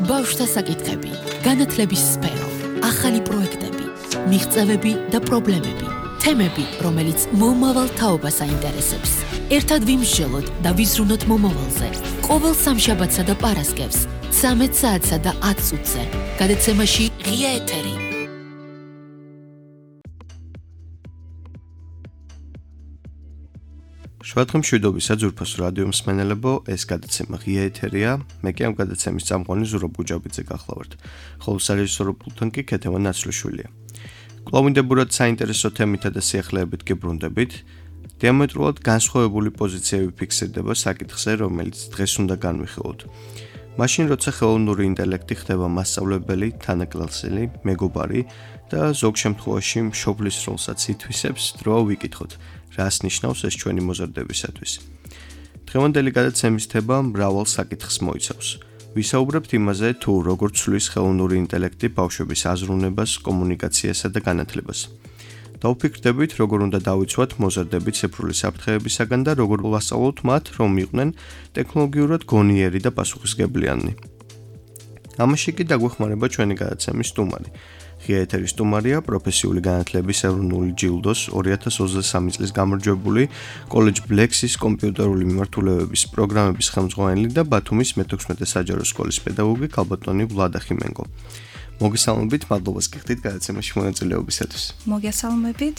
ბავშვთა საკითხები, განათლების სფერო, ახალი პროექტები, მიღწევები და პრობლემები, თემები, რომელიც მომავალ თაობას აინტერესებს. ერთად ვიმსჯელოთ და ვიზრუნოთ მომავალზე. ყოველ სამშაბათსა და პარასკევს, 13 საათსა და 10 წუთზე. გადაცემაში ღია ეთერი. Შევადგომ მშვიდობისა ძვირფას რადიო მსმენელებო, ეს გადაცემა ღია ეთერია. მე კი ამ გადაცემის წამყვანი ზურაბ გუჯაბიძე გახლავართ. ხოლო სარეჟისორო პულტთან კი ქეთევან ნაცვლიშვილია. კვლავინდებურად საინტერესო თემითა და სიახლეებით გიბრუნდებით. დიამეტრულად განსხვავებული პოზიციები ფიქსირდება საკითხზე, რომელიც დღეს უნდა განვიხილოთ. მაშინ, როცა ხელოვნური ინტელექტი ხდება მასწავლებელი, თანაკლასელი, მეგობარი და ზოგ შემთხვევაში მშობლის როლსაც ითვისებს, დრო ვიკითხოთ. რას ნიშნავს ეს ჩვენი მოზარდებისათვის. დღევანდელი გადაცემის თემა მრავალ საკითხს მოიცავს. ვისაუბრებთ იმაზე, თუ როგორ ცვლის ხელოვნური ინტელექტი ბავშვების აზროვნებას, კომუნიკაციასა და განათლებას. დავფიქრდებით, როგორ უნდა დავიცვათ მოზარდები ციფრული საფრთხეებისაგან და როგორ ვასწავლოთ მათ, რომ იყვნენ ტექნოლოგიურად გონიერი და პასუხისმგებლიანი. ამაში კი დაგვეხმარება ჩვენი გადაცემის სტუმარი. ღია ეთერის სტუმარია პროფესიული განათლების ეროვნული ჯილდოს 2023 წლის გამარჯვებული კოლეჯ ბლექსის კომპიუტერული მიმართულებების პროგრამების ხელმძღვანელი და ბათუმის მე-16 საჯარო სკოლის პედაგოგი ქალბატონი ვლადა ხიმენკო. მოგესალმებით, მადლობას გიხდით გადაცემაში მონაწილეობისათვის. მოგესალმებით.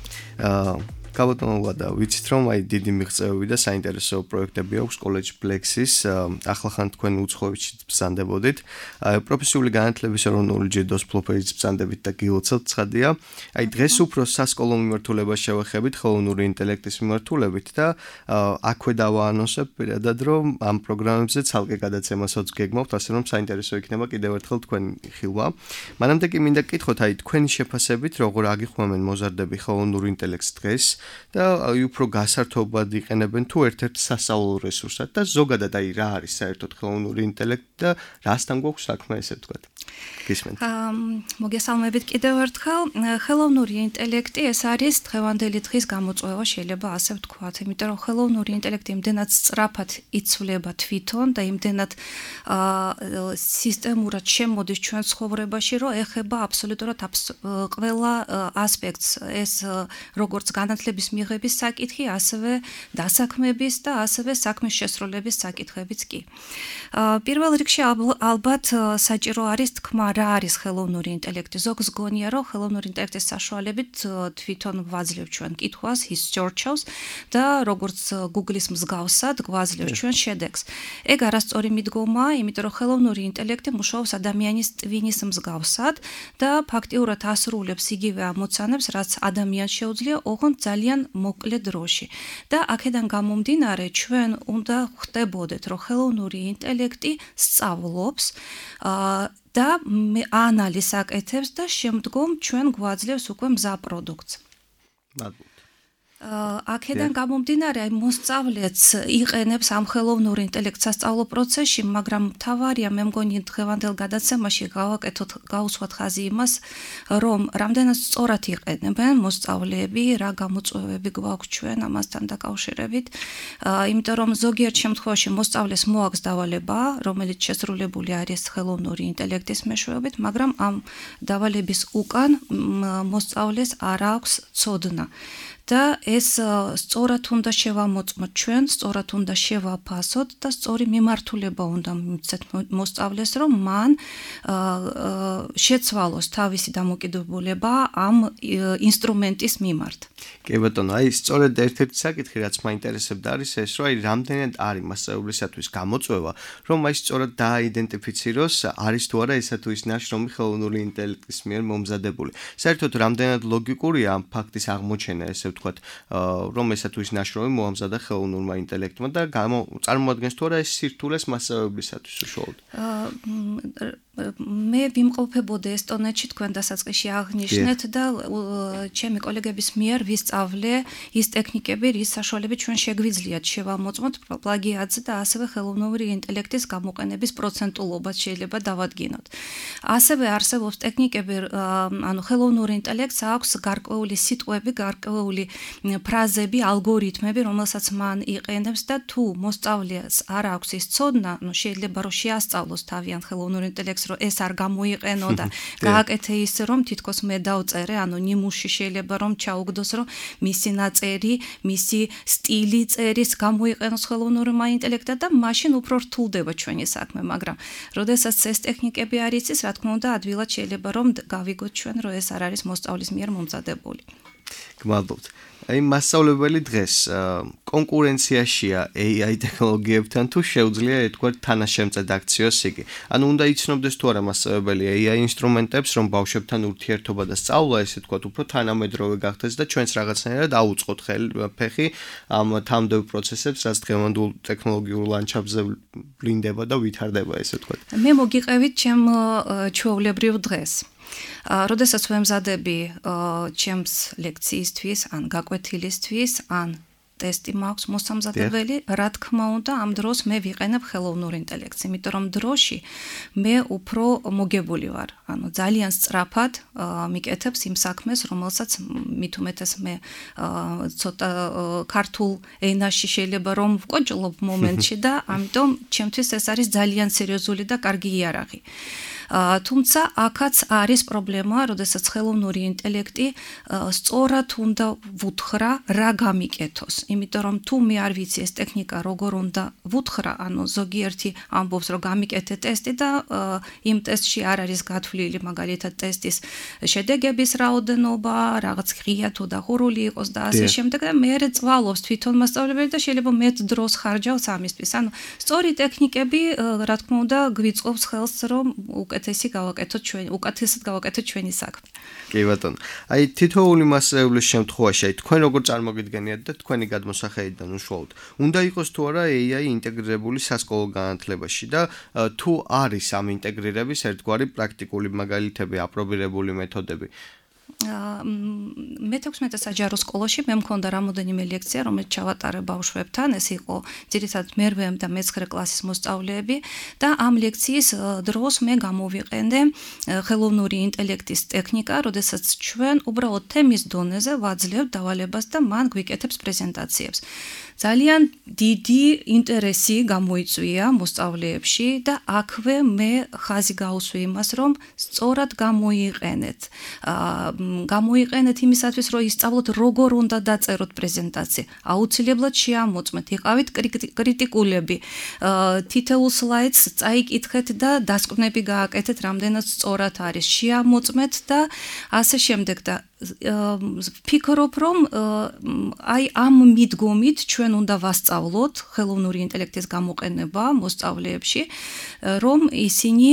ქალბატონო ვლადა, ვიცით რომ დიდი მიღწევები და საინტერესო პროექტები აქვს კოლეჯ ბლექსის, ახლახან თქვენ უცხოეთში ბრძანდებოდით. პროფესიული განათლების ეროვნული ჯილდოს ფლოფერიც ბრძანდებით და გილოცავთ ცხადია. დღეს უფრო სასკოლო მიმართულებას შევეხებით ხელოვნური ინტელექტის მიმართულებით და აქვე დავაანონსებ პირადად რომ ამ პროგრამებზე ცალკე გადაცემასაც გეგმავთ, ასე რომ საინტერესო იქნება კიდევ ერთხელ თქვენი ხილვა. მანამდე კი მინდა გკითხოთ, თქვენი შეფასებით როგორ აგიხმამენ მოზარდები ხელოვნურ ინტელექტს დღეს და უფრო გასართობად იყენებენ თუ ერთ-ერთ სასწავლო რესურსად და ზოგადად რა არის საერთოდ ხელოვნური ინტელექტი და რასთან გვაქვს საქმე, ესე ვთქვათ. გისმენთ. მოგესალმებით კიდევ ერთხელ. ხელოვნური ინტელექტი ეს არის დღევანდელი დღის გამოწვევა, შეიძლება ასე ვთქვათ, იმიტომ რომ ხელოვნური ინტელექტი იმდენად სწრაფად იცვლება თვითონ და იმდენად სისტემურად შემოდის ჩვენ ცხოვრებაში, რომ ეხება აბსოლუტურად ყველა ასპექტს, ეს როგორც განათლების მიღების საკითხი, ასევე დასაქმების და ასევე საქმის შესრულების საკითხებიც კი. პირველ რიგში ალბათ საჭირო არის თქმა, რა არის ხელოვნური ინტელექტი. ზოგს გონია, რომ ხელოვნური ინტელექტის საშუალებით თვითონ გვაძლევს ჩვენ კითხვას, his search-ავს და როგორც Google-ის მსგავსად გვაძლევს ჩვენ შედეგს. ეგ არასწორი მიდგომაა, იმიტომ რომ ხელოვნური ინტელექტი მუშაობს ადამიანის ტვინის მსგავსად და ფაქტიურად ასრულებს იგივე ამოცანებს, რაც ადამიანს შეუძლია, ოღონდ ძალიან მოკლე დროში. და აქედან გამომდინარე, ჩვენ უნდა ხვდებოდეთ, რომ ხელოვნური ინტელექტი სწავლობს და ანალიზს აკეთებს და შემდგომ ჩვენ გვაძლევს უკვე მზა პროდუქტს. აქედან გამომდინარე, მოსწავლეც იყენებს ამ ხელოვნურ ინტელექტს სასწავლო პროცესში, მაგრამ მთავარია, მე მგონი დღევანდელ გადაცემაში გავუსვათ ხაზი იმას, რომ რამდენად სწორად იყენებენ მოსწავლეები, რა გამოწვევები გვაქვს ჩვენ ამასთან დაკავშირებით, იმიტომ რომ ზოგიერთ შემთხვევაში მოსწავლეს მოაქვს დავალება, რომელიც შესრულებული არის ხელოვნური ინტელექტის მეშვეობით, მაგრამ ამ დავალების უკან მოსწავლეს არ აქვს ცოდნა. და ეს სწორად უნდა შევამოწმოთ ჩვენ, სწორად უნდა შევაფასოთ და სწორი მიმართულება უნდა მიცეთ მოსწავლეს, რომ მან შეცვალოს თავისი დამოკიდებულება ამ ინსტრუმენტის მიმართ. კი ბატონო, სწორედ ერთ-ერთი საკითხი, რაც მაინტერესებდა არის ეს, რომ რამდენად არის მასწავლებლისათვის გამოწვევა, რომ სწორად დააიდენტიფიციროს, არის თუ არა ესა თუ ის ნაშრომი ხელოვნური ინტელექტის მიერ მომზადებული. საერთოდ რამდენად ლოგიკურია ამ ფაქტის აღმოჩენა, ესე ვთქვათ, რომ ესა თუ ის ნაშრომი მოამზადა ხელოვნურმა ინტელექტმა და წარმოადგენს თუ არა ეს სირთულეს მასწავლებლისათვის უშუალოდ. მე ვიმყოფებოდი ესტონეთში თქვენ დასაწყისში აღნიშნეთ და ჩემი კოლეგების მიერ ვისწავლე ის ტექნიკები, რის საშუალებით ჩვენ შეგვიძლიათ შევამოწმოთ პლაგიატზე და ასევე ხელოვნური ინტელექტის გამოყენების პროცენტულობას შეიძლება დავადგინოთ. ასევე არსებობს ტექნიკები, ანუ ხელოვნური ინტელექტს აქვს გარკვეული სიტყვები, გარკვეული ფრაზები, ალგორითმები, რომელსაც მან იყენებს და თუ მოსწავლეს არ აქვს ის ცოდნა, შეიძლება რომ შეასწავლოს თავიანთ ხელოვნურ ინტელექტს რომ ეს არ გამოიყენო და გააკეთე ისე რომ თითქოს მე დავწერე, ანუ ნიმუში შეიძლება რომ ჩაუგდოს რომ მისი ნაწერი, მისი სტილი წერის გამოიყენოს ხელოვნურმა ინტელექტმა და მაშინ უფრო რთულდება ჩვენი საქმე, მაგრამ როდესაც ეს ტექნიკები არ იცის, რა თქმა უნდა, ადვილად შეიძლება რომ გავიგოთ ჩვენ რომ ეს არ არის მოსწავლის მიერ მომზადებული. გმადლობთ. აი მასწავლებელი დღეს კონკურენციაშია AI ტექნოლოგიებთან თუ შეუძლია ეთქვათ თანაშემწედ აქციოს იგი. ანუ უნდა იცნობდეს თუ არა მასწავლებელი AI ინსტრუმენტებს, რომ ბავშვებთან ურთიერთობა და სწავლა ესე ეთქვათ უფრო თანამედროვე გახდეს და ჩვენს რაღაცნაირად აუწყოთ ფეხი ამ თამდევ პროცესებს, რაც დღევანდელ ტექნოლოგიურ ლანდშაფტზე ვლინდება და ვითარდება ესე ეთქვათ. მე მოგიყევით ჩემ ჩვეულებრივ დღეს. როდესაც ვემზადები ჩემს ლექციისთვის, ან გაკვეთილისთვის, ან ტესტი მაქვს მოსამზადებელი, რა თქმა უნდა, ამ დროს მე ვიყენებ ხელოვნურ ინტელექტს, იმიტომ რომ დროში მე უფრო მოგებული ვარ. ანუ ძალიან სწრაფად მიკეთებს იმ საქმეს, რომელსაც მით უმეტეს მე ცოტა ქართულ ენაში შეიძლება რომ ვკოჭლობ მომენტში და ამიტომ ჩემთვის ეს არის ძალიან სერიოზული და კარგი იარაღი. თუმცა აქაც არის პრობლემა, როდესაც ხელოვნური ინტელექტი სწორად უნდა ვუთხრა რა გამიკეთოს, იმიტომ რომ თუ მე არ ვიცი ეს ტექნიკა როგორ უნდა ვუთხრა, ანუ ზოგიერთი ამბობს რომ გამიკეთე ტესტი და იმ ტესტში არ არის გათვლილი მაგალითად ტესტის შედეგების რაოდენობა, რაღაც ღია თუ დახურული იყოს და ასე შემდეგ და მე წვალობს თვითონ მასწავლებელი და შეიძლება მეტ დროს ხარჯავს ამისთვის. ანუ სწორი ტექნიკები, რა თქმა უნდა, გვიწყობს ხელს რომ უკეთესად გავაკეთოთ ჩვენი საქმე. კი ბატონო. აი თითოეული მასწავლებლის შემთხვევაში, აი თქვენ როგორ წარმოგიდგენიათ და თქვენი გადმოსახედიდან უშუალოდ, უნდა იყოს თუ არა AI ინტეგრირებული სასკოლო განათლებაში და თუ არის ამ ინტეგრირების ერთგვარი პრაქტიკული მაგალითები, აპრობირებული მეთოდები? მე-16 საჯარო სკოლაში მე მქონდა რამოდენიმე ლექცია, რომელიც ჩავატარე ბავშვებთან, ეს იყო ძირითადად მე-8 და მე-9 კლასის მოსწავლეები და ამ ლექციის დროს მე გამოვიყენე ხელოვნური ინტელექტის ტექნიკა, როდესაც ჩვენ უბრალოდ თემის დონეზე ვაძლევთ დავალებას და მან გვიკეთებს პრეზენტაციებს. ძალიან დიდი ინტერესი გამოიწვია მოსწავლეებში და აქვე მე ხაზი გავუსვი იმას, რომ სწორად გამოიყენეთ. გამოიყენეთ იმისათვის, რომ ისწავლოთ როგორ უნდა დაწეროთ პრეზენტაცია. აუცილებლად შეამოწმეთ, იყავით კრიტიკულები. თითოეულ სლაიდს წაიკითხეთ და დასკვნები გააკეთეთ, რამდენად სწორად არის. შეამოწმეთ და ასე შემდეგ და ვფიქრობ, რომ აი ამ მიდგომით ჩვენ უნდა ვასწავლოთ ხელოვნური ინტელექტის გამოყენება მოსწავლეებში, რომ ისინი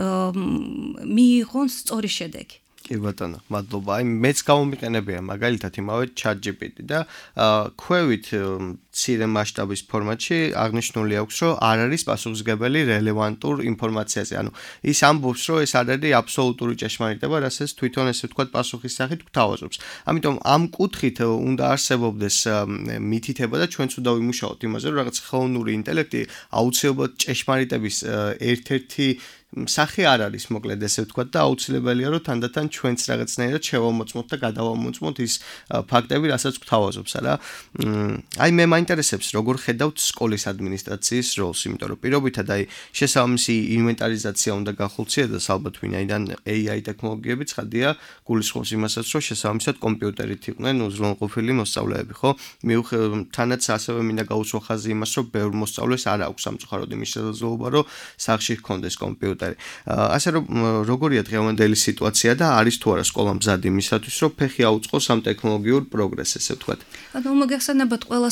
მიიღონ სწორი შედეგი. კი ბატონო, მადლობა. აი მეც გამომიყენებია მაგალითად იმავე ChatGPT და ქვევით მცირე მასშტაბის ფორმატში აღნიშნული აქვს, რომ არ არის პასუხისმგებელი რელევანტურ ინფორმაციაზე. ანუ ის ამბობს, რომ ეს არ არის აბსოლუტური ჭეშმარიტება, რასაც თვითონ ესე ვთქვათ პასუხის სახით გვთავაზობს. ამიტომ ამ კუთხით უნდა არსებობდეს მითითება და ჩვენც უნდა ვიმუშაოთ იმაზე, რომ რაღაც ხელოვნური ინტელექტი აუცილებლად ჭეშმარიტების ერთ-ერთი სახე არ არის მოკლედ ესე ვთქვათ და აუცილებელია რომ თანდათან ჩვენც რაღაცნაირად შევამოწმოთ და გადავამოწმოთ ის ფაქტები, რასაც გვთავაზობს, არა? აი მე მაინტერესებს როგორ ხედავთ სკოლის ადმინისტრაციის როლს, იმიტომ რომ პირობითად აი შესაბამისი ინვენტარიზაცია უნდა გახულციელდეს ალბათ ვინაიდან AI ტექნოლოგიები ცხადია გულისხმობს იმასაც, რომ შესაბამისად კომპიუტერით იყვნენ უზრუნველყოფილი მოსწავლეები, ხო? თანაც ასევე მინდა გაუსვა ხაზი იმას, რომ ბევრ მოსწავლეს არ აქვს სამწუხაროდ იმის შესაძლებლობა, რომ სახლში ჰქონდეს კომპიუტერი. ასე რომ როგორია დღევანდელი სიტუაცია და არის თუ არა სკოლა მზად იმისათვის, რომ ფეხი აუწყოს ამ ტექნოლოგიურ პროგრესს, ესე ვთქვათ. ანუ მოგეხსენებათ ყველა სკოლას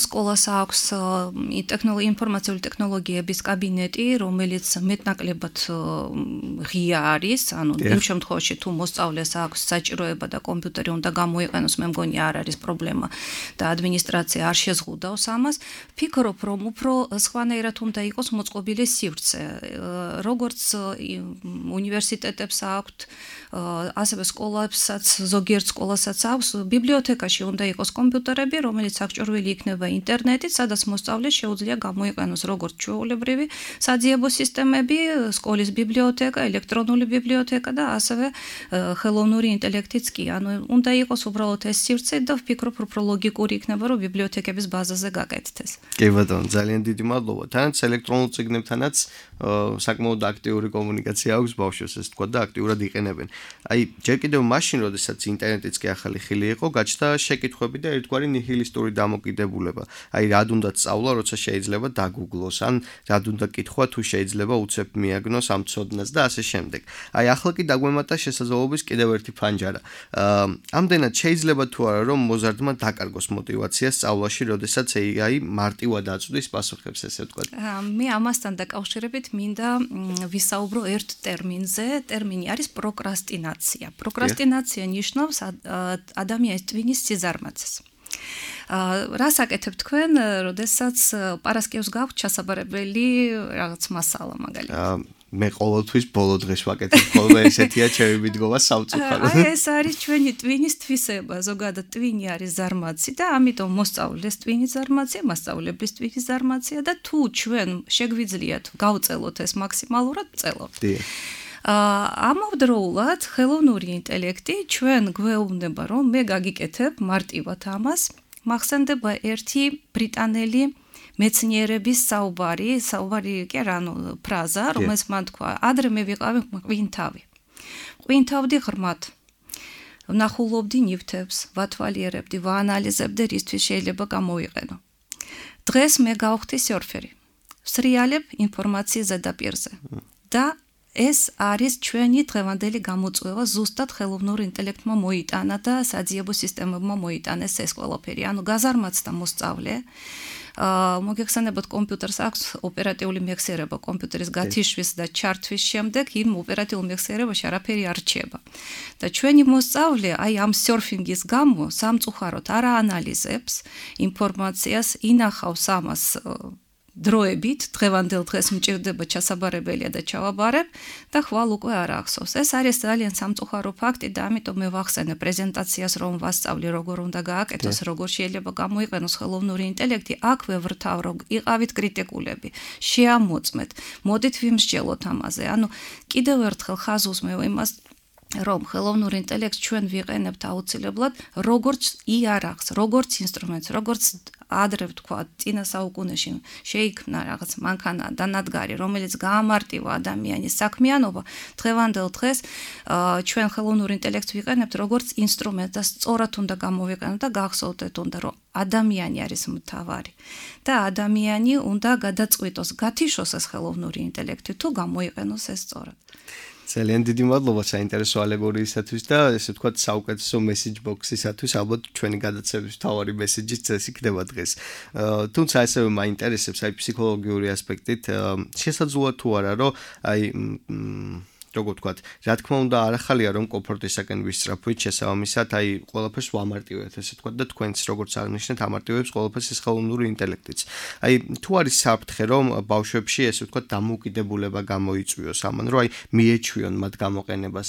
აქვს ინფორმაციული ტექნოლოგიების კაბინეტი, რომელიც მეტნაკლებად ღია არის, ანუ იმ შემთხვევაში თუ მოსწავლეს აქვს საჭიროება და კომპიუტერი უნდა გამოიყენოს, მე მგონი არ არის პრობლემა და ადმინისტრაცია არ შეზღუდავს ამას. Ფიქრობ, რომ უფრო სხვანაირად უნდა იყოს მოწყობილი სივრცე. როგორც უნივერსიტეტებს აქვთ, ასევე სკოლებსაც, ზოგიერთ სკოლასაც აქვს, ბიბლიოთეკაში უნდა იყოს კომპიუტერები, რომელიც აღჭურვილი იქნება ინტერნეტით, სადაც მოსწავლეს შეუძლია გამოიყენოს როგორც ჩვეულებრივი საძიებო სისტემები, სკოლის ბიბლიოთეკა, ელექტრონული ბიბლიოთეკა და ასევე ხელოვნური ინტელექტიც კი. ანუ უნდა იყოს უბრალოდ ეს სივრცე და ვფიქრობ, უფრო ლოგიკური იქნება, რომ ბიბლიოთეკების ბაზაზე გაკეთდეს. კი ბატონო, ძალიან დიდი მადლობა. თანაც ელექტრონულ წიგნებთანაც საკმაოდ აქტიური კომუნიკაცია აქვს ბავშვებს, ესე თქვა და აქტიურად იყენებენ. აი, ჯერ კიდევ მაშინ, როდესაც ინტერნეტიც კი ახალი ხილი იყო, გაჩნდა შეკითხვები და ერთგვარი ნიჰილისტური დამოკიდებულება. აი, რად უნდა სწავლა, როცა შეიძლება დაგუგლოს, ან რად უნდა კითხვა, თუ შეიძლება უცებ მიაგნოს ამ ცოდნას და ასე შემდეგ. აი, ახლა კი დაგვემატა შესაძლებლობის კიდევ ერთი ფანჯარა. ამდენად შეიძლება თუ არა, რომ მოზარდმა დაკარგოს мотиваცია სწავლაში, როდესაც AI მარტივად აწვდის პასუხებს, ესე ვთქვა. მე ამასთან დაკავშირებით მინდა ვისაუბრო ერთ ტერმინზე. ტერმინი არის პროკრასტინაცია. პროკრასტინაცია ნიშნავს ადამიანის ტვინის სიზარმაცეს. რას აკეთებთ თქვენ, როდესაც პარასკევს გაქვთ ჩასაბარებელი რაღაც მასალა მაგალითად? მე ყოველთვის ბოლო დღეს ვაკეთებ, ხოლმე ესეთია ჩემი მიდგომა სამწუხაროდ. აი ეს არის ჩვენი ტვინის თვისება, ზოგადად ტვინი არის ზარმაცი და ამიტომ მოსწავლეს ტვინის ზარმაცია, მასწავლებლის ტვინის ზარმაცია და თუ ჩვენ შეგვიძლიათ გავწელოთ ეს მაქსიმალურად, ვწელობთ. ამავდროულად ხელოვნური ინტელექტი ჩვენ გვეუბნება, რომ მე გაგიკეთებ მარტივად ამას. მახსენდება ერთი ბრიტანელი მეცნიერების საუბარი კი არა, ფრაზა, რომელიც მან თქვა, ადრე მე ვიყავი ყვინთავი. ყვინთავდი ღრმად. ვნახულობდი ნივთებს, ვათვალიერებდი, ვაანალიზებდი, რისთვის შეიძლება გამოვიყენო. დღეს მე გავხდი სერფერი. ვსრიალებ ინფორმაციის ზედაპირზე. და ეს არის ჩვენი დღევანდელი გამოწვევა, ზუსტად ხელოვნურ ინტელექტმა მოიტანა და საძიებო სისტემებმა მოიტანეს ეს ყველაფერი. ანუ გაზარმაცდა მოსწავლე. მოგეხსენებათ, კომპიუტერს აქვს ოპერატიული მეხსიერება, კომპიუტერის გათიშვის და ჩართვის შემდეგ იმ ოპერატიულ მეხსიერებაში არაფერი არ რჩება. და ჩვენი მოსწავლე აი ამ სერფინგის გამო სამწუხაროდ არ აანალიზებს ინფორმაციას, ინახავს ამას დროებით, დღევანდელ დღეს მჭირდება ჩასაბარებელია და ჩავაბარებ და ხვალ უკვე არ ახსოვს. ეს არის ძალიან სამწუხარო ფაქტი და ამიტომ მე ვახსენე პრეზენტაციას, რომ ვასწავლი როგორ უნდა გააკეთოს, როგორ შეიძლება გამოიყენოს ხელოვნური ინტელექტი, აქვე ვრთავ, რომ იყავით კრიტიკულები, შეამოწმეთ, მოდით ვიმსჯელოთ ამაზე. ანუ კიდევ ერთხელ ხაზს მე იმას, რომ ხელოვნურ ინტელექტს ჩვენ ვიყენებთ აუცილებლად როგორც იარაღს, როგორც ინსტრუმენტს, როგორც ადრე ვთქვა, წინა საუკუნეში შეიქმნა რაღაც მანქანა და ნადგარი, რომელიც გაამარტივა ადამიანის საქმიანობა. დღევანდელ დღეს ჩვენ ხელოვნურ ინტელექტს ვიყენებთ როგორც ინსტრუმენტს და სწორად უნდა გამოვიყენოთ და გახსოვდეთ უნდა, რომ ადამიანი არის მთავარი და ადამიანი უნდა გადაწყვიტოს, გათიშოს ეს ხელოვნური ინტელექტი თუ გამოიყენოს ეს სწორად. ძალიან დიდი მადლობა საინტერესო ალეგორიისათვის და ესე ვთქვათ საუკეთესო message box-ისათვის, ალბათ ჩვენი გადაცემის მთავარი message-იც ეს იქნება დღეს. თუმცა ასევე მაინტერესებს აი ფსიქოლოგიური ასპექტით, შესაძლოა თუ არა, რომ აი როგორ ვთქვათ, რა თქმა უნდა არ ახალია რომ კომფორტისაკენ ვისწრაფვით შესაბამისად, აი ყველაფერს ვამარტივებთ, ესე ვთქვათ და თქვენც როგორც აღნიშნეთ, ამარტივებს ყველაფერს ეს ხელოვნური ინტელექტიც. აი თუ არის საფრთხე რომ ბავშვებში ესე ვთქვათ დამოუკიდებულება გამოიწვიოს, ამან რომ აი მიეჩვიონ მათ გამოყენებას.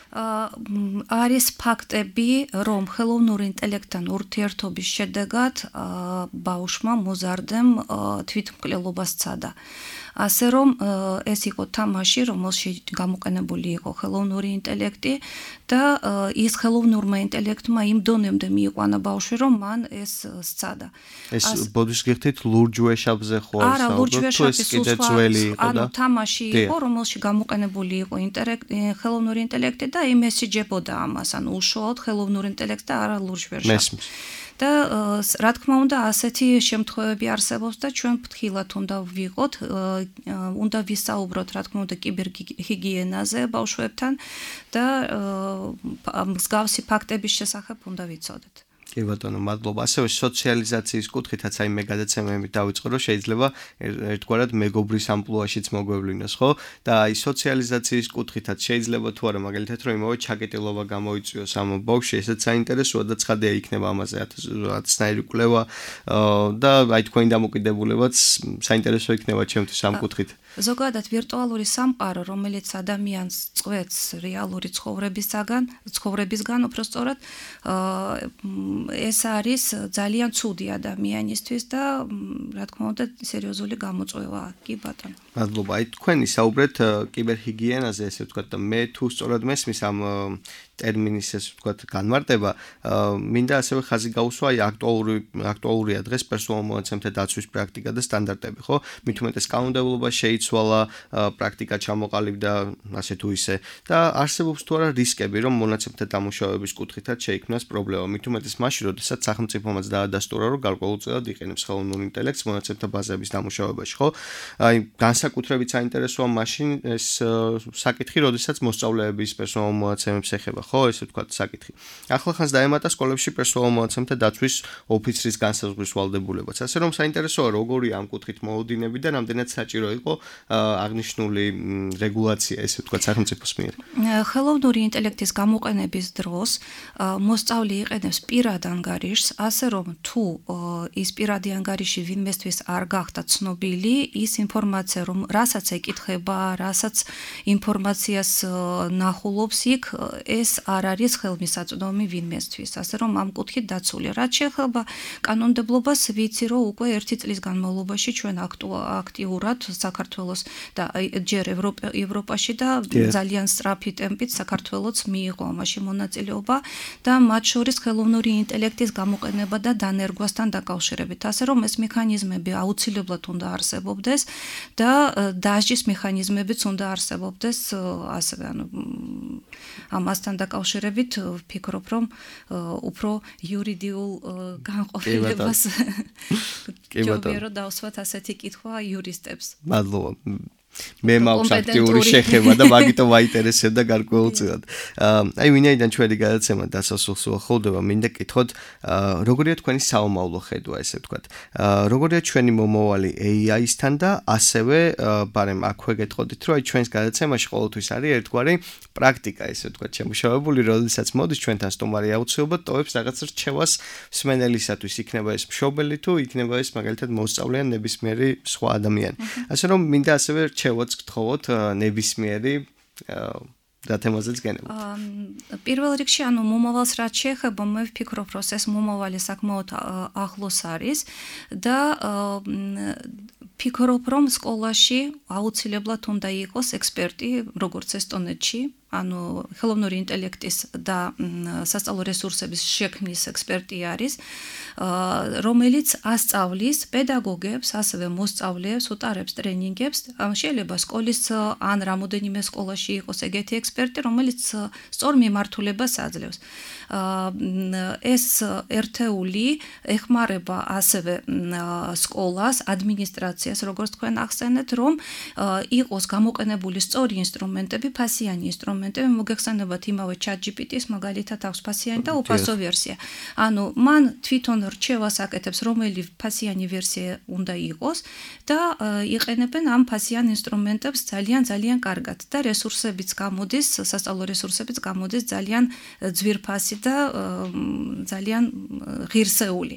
არის ფაქტები, რომ ხელოვნური ინტელექტთან ურთიერთობის შედეგად ბავშვმა მოზარდემ თვითმკვლელობას სცადა. ასე რომ ეს იყო თამაში, რომელშიც გამოყენებული იყო ხელოვნური ინტელექტი და ის ხელოვნურმა ინტელექტმა იმ დონემდე მიიყვანა ბავშვი, რომ მან ეს სცადა. ეს ბოდიშ გიხდით ლურჯუეშაბზე ხო არის? არა, ლურჯუეშაბის ძველი იყო და თამაში იყო, რომელშიც გამოყენებული იყო ხელოვნური ინტელექტი და იმ მესიჯებოდა ამას, ანუ უშუალოდ ხელოვნურ ინტელექტს და არა ლურჯუეშაბს. და რა თქმა უნდა ასეთი შემთხვევები არსებობს და ჩვენ ფრთხილად უნდა ვიყოთ, უნდა ვისაუბროთ რა თქმა უნდა კიბერჰიგიენაზე ბავშვებთან და მსგავსი ფაქტების შესახებ უნდა ვიცოდეთ. კი ბატონო, მადლობა. ასევე სოციალიზაციის კუთხითაც აი მე გადაცემები დავიწყო, რომ შეიძლება ერთგვარად მეგობრის ამპლუაშიც მოგვევლინოს, ხო? და აი სოციალიზაციის კუთხითაც შეიძლება თუ არა მაგალითად რომ იმავე ჩაკეტილობა გამოიწვიოს ამ ბავშვში, ესეც საინტერესოა და ცხადია იქნება ამაზე 1000-ნაირი კვლევა და აი თქვენი დამოკიდებულებაც საინტერესო იქნება ჩემთვის ამ კუთხით. ზოგადად ვირტუალური სამყარო, რომელიც ადამიანს წვეთს რეალური ცხოვრებისგან, უпростоრად ეს არის ძალიან ცუდი ადამიანისთვის და რა თქმა უნდა სერიოზული გამოწვევაა. კი ბატონო. მადლობა. აი თქვენი საუბრეთ კიბერჰიგიენაზე, ესე ვთქვათ და მე თუ სწორად მესმის ამ ტერმინის ესე ვთქვათ განმარტება, მინდა ასევე ხაზი გაუსვა აი აქტუალურია დღეს პერსონალურ მონაცემთა დაცვის პრაქტიკა და სტანდარტები, ხო? მით უმეტეს კანონმდებლობა შეიცვალა, პრაქტიკა ჩამოყალიბდა, ასე თუ ისე და არსებობს თუ არა რისკები, რომ მონაცემთა დამუშავების კუთხითაც შეიქმნას პრობლემა. მით უმეტეს მაშინ, როდესაც სახელმწიფომაც დაადასტურა, რომ გარკვეულწილად იყენებს ხელოვნურ ინტელექტს მონაცემთა ბაზების დამუშავებაში, ხო? აი განსაკუთრებით საინტერესოა მაშინ ეს საკითხი, როდესაც მოსწავლეების პერსონალურ მონაცემებს ეხება, ხო, ესე ვთქვათ საკითხი. ახლახანს დაემატა სკოლებში პერსონალურ მონაცემთა დაცვის ოფიცრის განსაზღვრის ვალდებულებაც. ასე რომ საინტერესოა როგორია ამ კუთხით მოუდინები და რამდენად საჭირო იყო აღნიშნული რეგულაცია, ესე ვთქვათ, სახელმწიფოს მიერ. ხელოვნური ინტელექტის გამოყენების დროს მოსწავლე იყენებს პირად ანგარიშს, ასე რომ თუ ის პირადი ანგარიში ვინმესთვის არ გახდა ცნობილი, ის ინფორმაცია, რომ რასაც ეკითხება, რასაც ინფორმაციას ნახულობს იქ, ეს არ არის ხელმისაწვდომი ვინმესთვის, ასე რომ ამ კუთხით დაცულია. რაც შეეხება კანონმდებლობას, ვიცი, რომ უკვე 1 წლის განმავლობაში ჩვენ აქტიურად საქართველოს და ჯერ ევროპაში და ძალიან სწრაფი ტემპით საქართველოც მიიღო ამაში მონაწილეობა და მათ შორის ხელოვნური ინტელექტის გამოყენება და დანერგვასთან დაკავშირებით. ასე რომ ეს მექანიზმები აუცილებლად უნდა არსებობდეს და დასჯის მექანიზმებიც უნდა არსებობდეს, ასევე ამასთან დაკავშირებით ვფიქრობ, რომ უფრო იურიდიულ განყოფილებას ჯობია რომ დავსვათ ასეთი კითხვა იურისტებს. მადლობა. მე მაქვს აქტიური შეხება და მაგიტომ მაინტერესებდა გარკვეულწილად. აი ვინაიდან ჩვენი გადაცემა დასასრულს უახლოვდება, მინდა კითხოთ, როგორია თქვენი საომავლო ხედვა, ესე ვთქვათ. როგორია ჩვენი მომავალი AI-სთან და ასევე ბარემ აქვე გეტყოდით, რომ აი ჩვენს გადაცემაში ყოველთვის არის ერთგვარი პრაქტიკა, ესე ვთქვათ, შემუშავებული, როდესაც მოდის ჩვენთან სტუმარი აუცილებლად ტოვებს რაღაც რჩევას მსმენელისათვის, იქნება ეს მშობელი თუ იქნება ეს მაგალითად მოსწავლე ან ნებისმიერი სხვა ადამიანი. ასე რომ მინდა ასევე რჩევაც გთხოვოთ ნებისმიერი და თემაზეც გენებოთ. პირველ რიგში, მომავალს რაც შეეხება, მე ვფიქრობ, რომ ეს მომავალი საკმაოდ ახლოს არის და ვფიქრობ, რომ სკოლაში აუცილებლად უნდა იყოს ექსპერტი, როგორც ესტონეთში, ხელოვნური ინტელექტის და სასწავლო რესურსების შექმნის ექსპერტი არის, რომელიც ასწავლის პედაგოგებს, ასევე მოსწავლეებს, უტარებს ტრენინგებს, შეიძლება სკოლის ან რამოდენიმე სკოლაში იყოს ეგეთი ექსპერტი, რომელიც სწორ მიმართულებას აძლევს. ეს ერთეული ეხმარება ასევე სკოლას, ადმინისტრაციას, როგორც თქვენ ახსენეთ, რომ იყოს გამოყენებული სწორი ინსტრუმენტები, ფასიანი ინსტრუმენტები, მოგეხსენებათ იმავე ChatGPT-ს მაგალითად აქვს ფასიანი და უფასო ვერსია. მან თვითონ რჩევას აკეთებს, რომელი ფასიანი ვერსია უნდა იყოს და იყენებენ ამ ფასიან ინსტრუმენტებს ძალიან კარგად და რესურსებიც გამოდის, სასწავლო რესურსებიც გამოდის ძალიან ძვირფასი და ძალიან ღირსეული.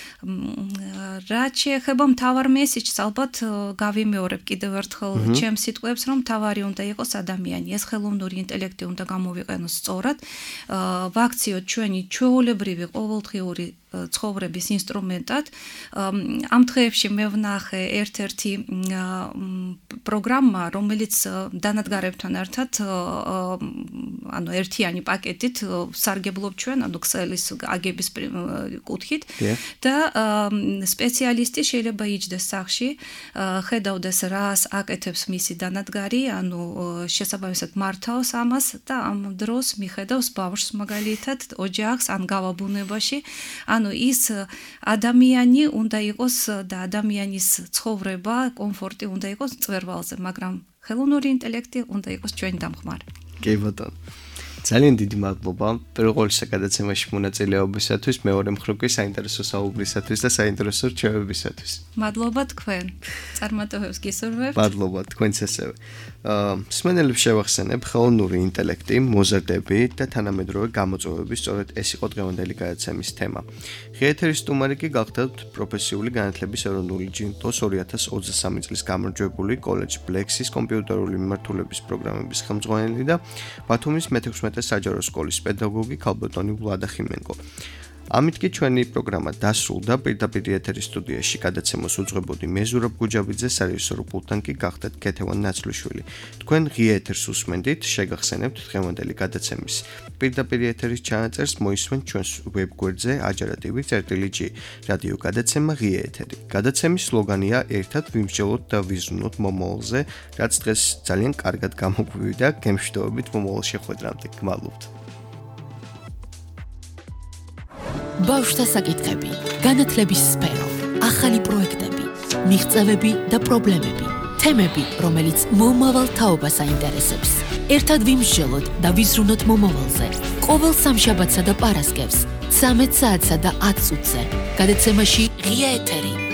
რაც შეეხება მთავარ მესიჯს, ალბათ გავიმეორებ კიდევ ერთხელ ჩემს სიტყვებს, რომ მთავარი უნდა იყოს ადამიანი. ეს ხელოვნური ინტელექტი უნდა გამოვიყენოს სწორად, ვაქციოთ ჩვენი ჩვეულებრივი ყოველდღიური ცხოვრების ინსტრუმენტად. ამ დღეებში მე ვნახე ერთ-ერთი პროგრამა, რომელიც დანადგარებთან ერთად ერთიანი პაკეტით სარგებლობ ჩვენ, ქსელის აგების კუთხით და სპეციალისტი შეიძლება იჯდეს სახლში, ხედავდეს რას აკეთებს მისი დანადგარი, შესაბამისად მართავს ამას და ამ დროს მიხედავს ბავშვს მაგალითად ოჯახს ან გავაბუნებაში, ის ადამიანი უნდა იყოს და ადამიანის ცხოვრება, კომფორტი უნდა იყოს მწვერვალზე, მაგრამ ხელოვნური ინტელექტი უნდა იყოს ჩვენი დამხმარე. კი ბატონო. ძალიან დიდი მადლობა პირველ ყოვლისა გადაცემაში მონაწილეობისათვის, მეორე მხრივ კი საინტერესო საუბრისათვის და საინტერესო რჩევებისათვის. მადლობა თქვენ. წარმატებებს გისურვებთ. მადლობა თქვენც ასევე. მსმენელებს შევახსენებ, ხელოვნური ინტელექტი, მოზარდები და თანამედროვე გამოწვევები, სწორედ ეს იყო დღევანდელი გადაცემის თემა. ღია სტუმარი კი გახდათ პროფესიული განათლების ეროვნული ჯილდოს 2023 წლის გამარჯვებული კოლეჯ ბლექსის კომპიუტერული მიმართულების პროგრამების ხელმძღვანელი და ბათუმის მე-16 საჯარო სკოლის პედაგოგი ქალბატონი ვლადა ხიმენკო. ამით კი ჩვენი პროგრამა დასრულდა. პირდაპირ ეთერის სტუდიაში გადაცემას უძღვებოდი მე ზურაბ გუჯაბიძე, სარეჟისორო პულტთან კი გახდათ ქეთევან ნაცლიშვილი. თქვენ ღია ეთერს უსმენდით, შეგახსენებთ დღევანდელი გადაცემის პირდაპირ ეთერის ჩანაწერს მოისმენთ ჩვენს ვებგვერდზე ajarativi.g რადიო გადაცემა ღია ეთერი. გადაცემის სლოგანია ერთად ვიმსჯელოთ და ვიზრუნოთ მომავალზე, რაც დღეს ძალიან კარგად გამოგვივიდა. გემშვიდობებით მომავალ შეხვედრამდე. გმადლობთ. ბავშვთა საკითხები, განათლების სფერო, ახალი პროექტები, მიღწევები და პრობლემები, თემები, რომელიც მომავალ თაობას აინტერესებს. ერთად ვიმსჯელოთ და ვიზრუნოთ მომავალზე. ყოველ სამშაბათსა და პარასკევს 13 საათსა და 10 წუთზე. გადაცემაში ღია ეთერი.